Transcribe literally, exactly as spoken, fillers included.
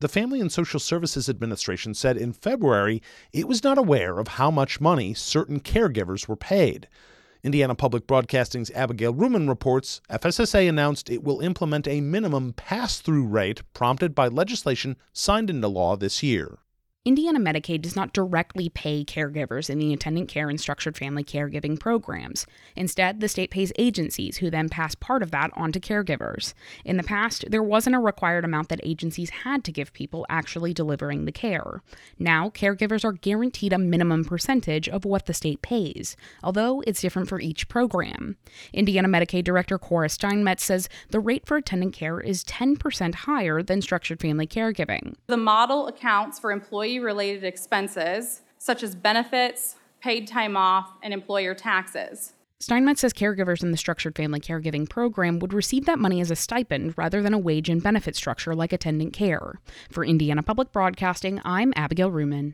the Family and Social Services Administration said in February it was not aware of how much money certain caregivers were paid. Indiana Public Broadcasting's Abigail Ruman reports F S S A announced it will implement a minimum pass-through rate prompted by legislation signed into law this year. Indiana Medicaid does not directly pay caregivers in the attendant care and structured family caregiving programs. Instead, the state pays agencies who then pass part of that on to caregivers. In the past, there wasn't a required amount that agencies had to give people actually delivering the care. Now, caregivers are guaranteed a minimum percentage of what the state pays, although it's different for each program. Indiana Medicaid Director Cora Steinmetz says the rate for attendant care is ten percent higher than structured family caregiving. The model accounts for employee related expenses such as benefits, paid time off, and employer taxes. Steinmetz says caregivers in the structured family caregiving program would receive that money as a stipend rather than a wage and benefit structure like attendant care. For Indiana Public Broadcasting, I'm Abigail Ruman.